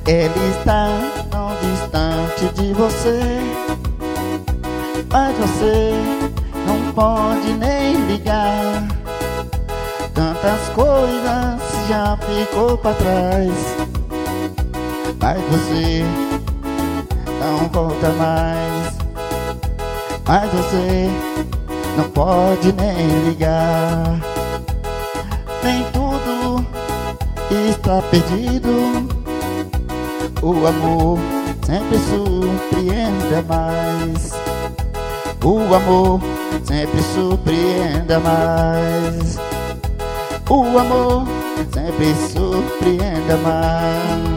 Ele está tão distante de você, mas você não pode nem ligar. Tantas coisas já ficou pra trás, mas você não volta mais. Mas você não pode nem ligar. Nem tudo está perdido. O amor sempre surpreende mais. O amor sempre surpreende mais. O amor sempre surpreende mais.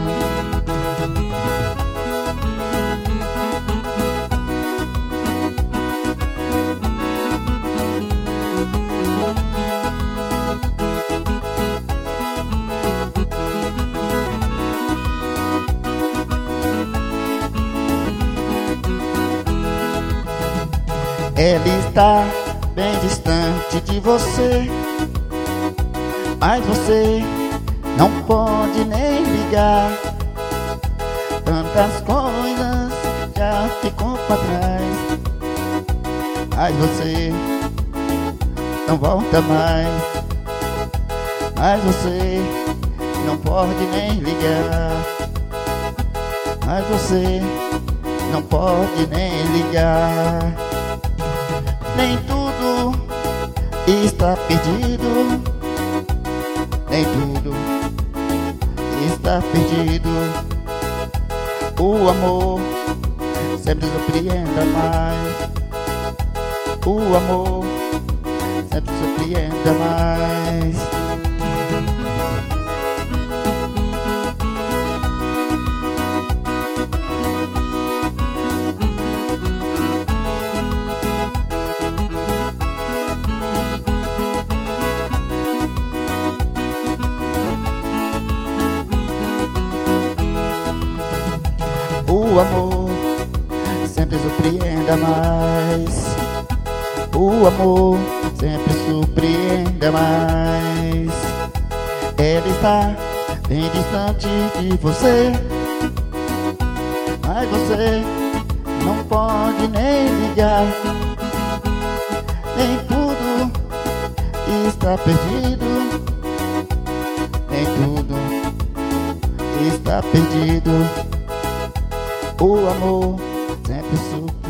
Ele está bem distante de você, mas você não pode nem ligar. Tantas coisas já ficou pra trás, mas você não volta mais. Mas você não pode nem ligar. Mas você não pode nem ligar. Nem tudo está perdido. Nem tudo está perdido. O amor sempre surpreende mais. O amor sempre surpreende mais. O amor sempre surpreende mais. O amor sempre surpreende mais. Ele está bem distante de você, mas você não pode nem ligar. Nem tudo está perdido. Nem tudo está perdido. O amor sempre surpreende.